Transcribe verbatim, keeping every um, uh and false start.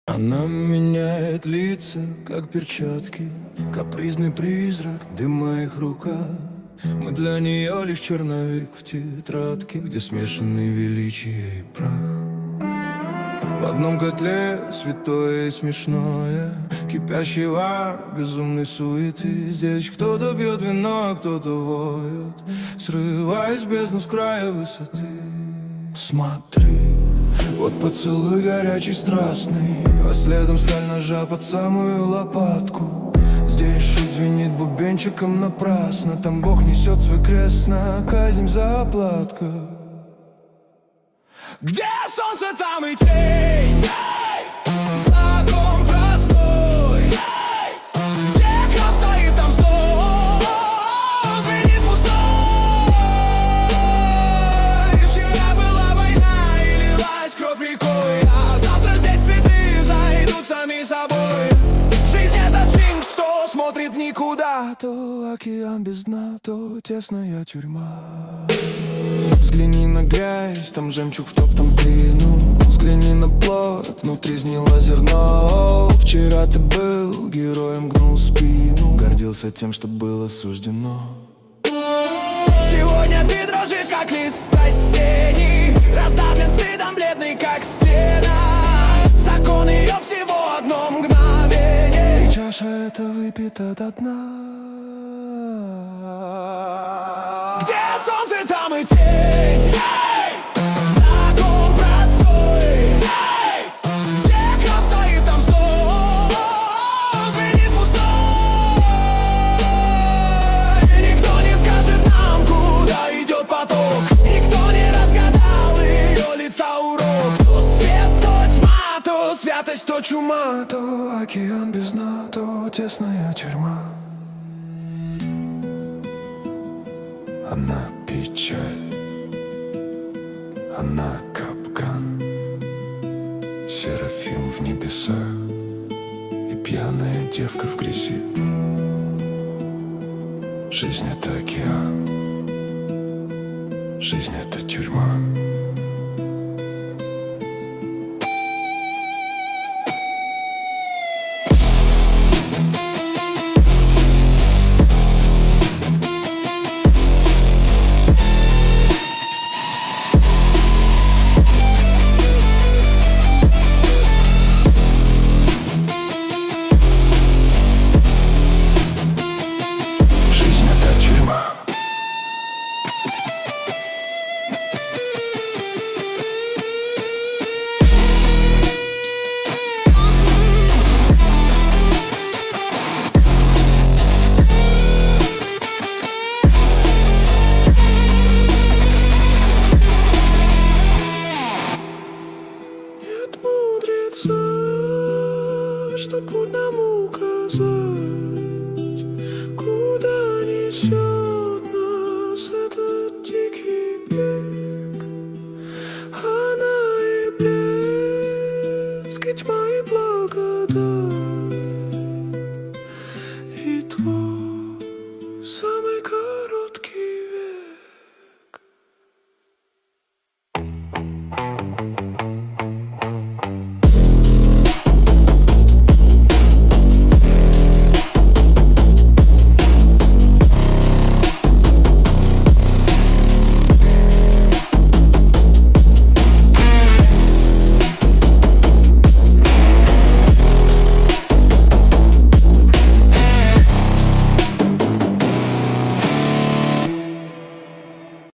Она меняет лица, как перчатки, капризный призрак, дым в моих руках. Мы для нее лишь черновик в тетрадке, где смешаны величие и прах. В одном котле святое и смешное, кипящий вар безумной суеты. Здесь кто-то пьет вино, а кто-то воет, срываясь в бездну с края высоты. Смотри, вот поцелуй горячий, страстный, а следом сталь ножа под самую лопатку. Здесь шут звенит бубенчиком напрасно, там Бог несет свой крест на казнь за оплатку. Где солнце, там и тень, знаком простой. Где храм стоит, там стол звенит пустой. Вчера была война и лилась кровь рекой, а завтра здесь цветы взойдут сами собой. Жизнь — это сфинкс, что смотрит никуда. То океан без дна, то тесная тюрьма. Взгляни на грязь, там жемчуг втоптан в глину. Взгляни на плод, внутри сгнило зерно. Вчера ты был героем, гнул спину, гордился тем, что было суждено. Сегодня ты дрожишь, как лист осенний, раздавлен стыдом, бледный, как стена. Закон ее всего одно мгновение, и чаша эта выпита до дна. Где солнце, там и тень, закон простой. Где храм стоит, там стол звенит пустой. Никто не скажет нам, куда идет поток, никто не разгадал ее лица урок. То свет, то тьма, то святость, то чума, то океан без дна, то тесная тюрьма. Она печаль, она капкан, серафим в небесах и пьяная девка в грязи. Жизнь — это океан, жизнь — это тюрьма. Что путь нам указать, куда несет нас этот дикий бег. Она и блеск, и тьма, и благодать.